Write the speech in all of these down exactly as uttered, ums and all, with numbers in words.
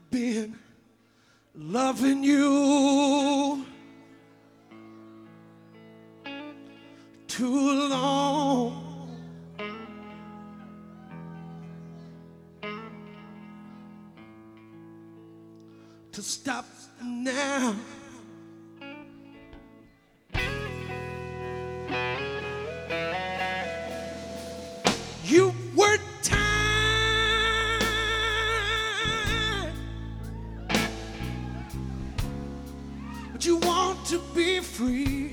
been loving you too long. To stop now. You were tired, but you want to be free.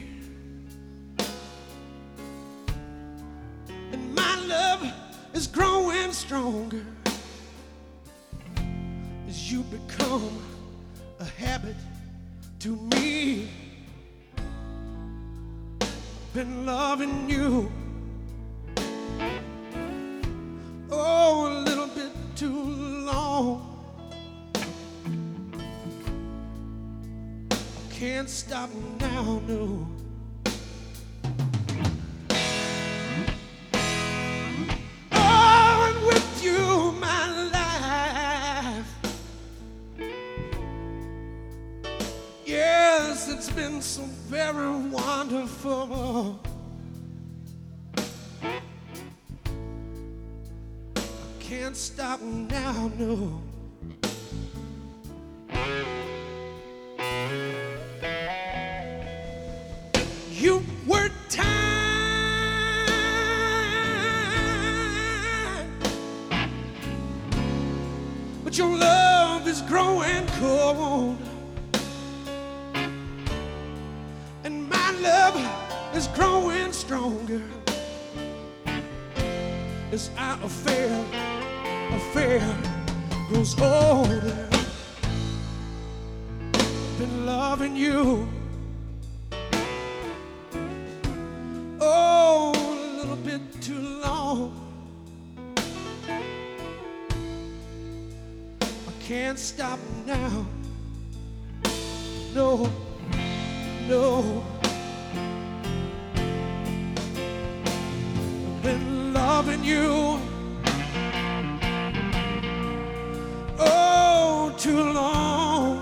And my love is growing stronger as you become a habit to me. Been loving you, oh, a little bit too long. Can't stop now, no. Oh, and with you, my life, yes, it's been so very wonderful. Can't stop now, no. You were tired, but your love is growing cold. And my love is growing stronger as our affair affair grows older. Been loving you, oh, a little bit too long. I can't stop now, no, no. Been loving you, oh, too long.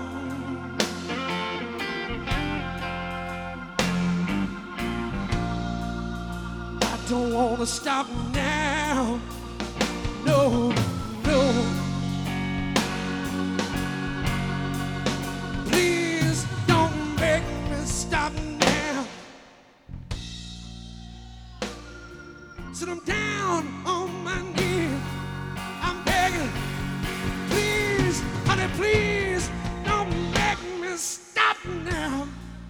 I don't want to stop now, no, no. Please don't make me stop now. Sit them down on my knees, I'm begging. Please, honey, please, don't make me stop now.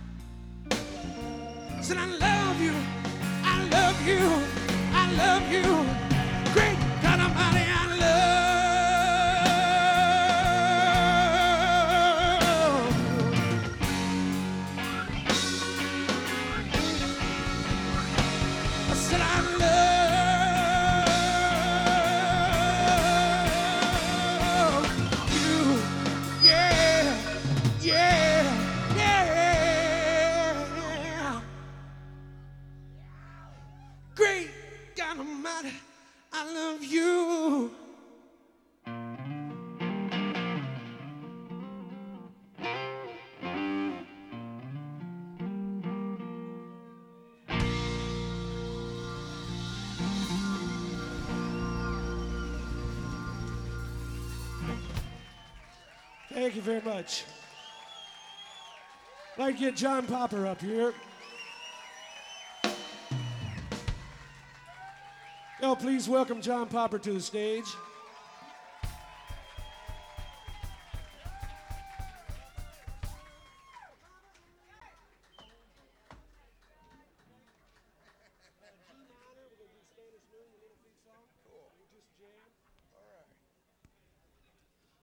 Said I love you, I love you, I love you. Great God Almighty, I love you. I said I love you, yeah, yeah, yeah. Great God Almighty, I love you. Thank you very much. I'd like to get John Popper up here. Y'all, please welcome John Popper to the stage.